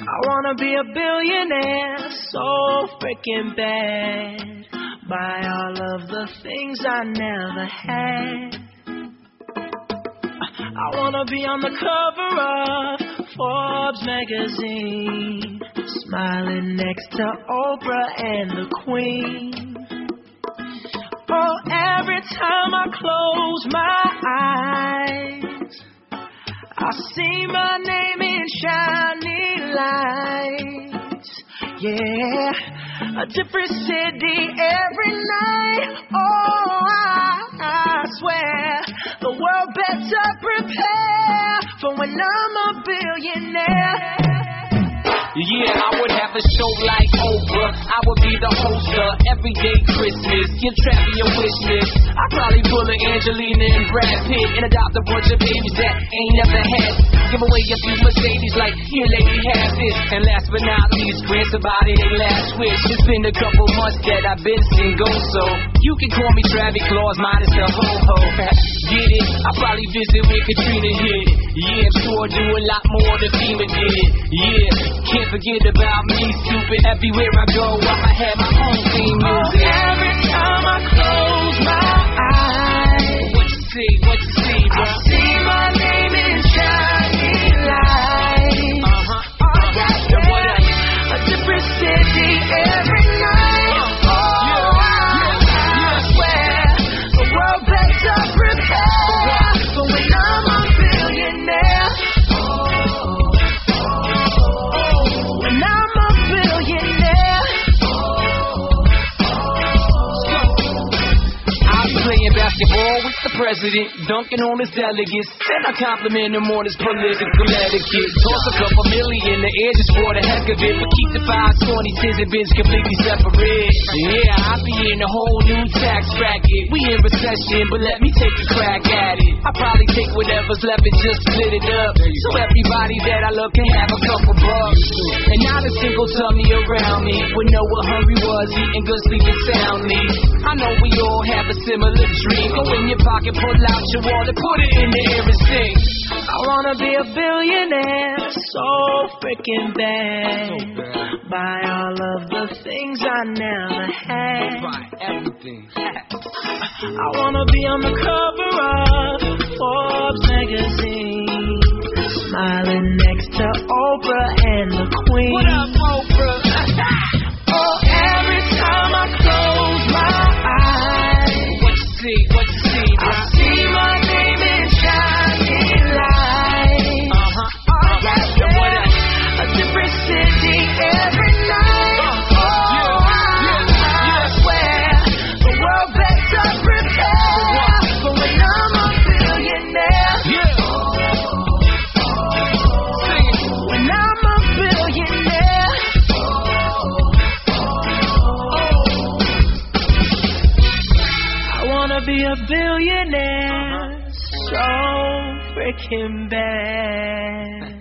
I wanna be a billionaire, so freaking bad. Buy all of the things I never had. I wanna be on the cover of Forbes magazine, smiling next to Oprah and the Queen. Oh, every time I close my eyes, I see my name in shining lights. Yeah, a different city every night. Oh, I swear the world better prepare for when I'm a billionaire. Yeah, I would have a show like Oprah. I would be the host of Everyday Christmas. Give Travis your wish list. I'd probably pull an Angelina and Brad Pitt and adopt a bunch of babies that ain't never had. Give away a few Mercedes like, here lady, have this. And last but not least, grant somebody their last wish. It's been a couple months that I've been single, so you can call me Travis Claus minus the ho-ho. Get it? I'll probably visit where Katrina hit it. Yeah, I'm sure I do a lot more than FEMA did. Yeah, can't forget about me, stupid. Everywhere I go, I'ma have my own theme music. Oh, every time I close my eyes, what you see, bro? I see my name in shining lights. Oh, yeah, a different city every night. I swear the world better prepare for when I'm a billionaire. When I'm a billionaire. I'm playing basketball with the president, dunking on his delegates. Then I compliment him on his political etiquette. Toss a couple million in the air just for the heck of it, but keep the 520 tens and bins completely separate. Yeah, I'll be in a whole new tax bracket. We in recession, but let me take a crack at it. I'll probably take whatever's left and just split it up, so everybody that I love can have a couple bucks. And not a single tummy around me would know what hungry was, eating good, sleeping soundly. I know we all have a similar dream. Go in your pocket, pull out your wallet, put it in the air and sing. I wanna be a billionaire, so freaking bad. Buy all of the things I never had. Buy everything. I wanna be on the cover of Forbes magazine, smiling next to Oprah and the Queen. What up, Oprah? Oh, every time I close my eyes, what you see, bro? I see my name in shining lights. Oh, yeah, a different city every night. I swear the world better prepare for when I'm a billionaire. When I'm a billionaire. I wanna be a billionaire, so freaking bad.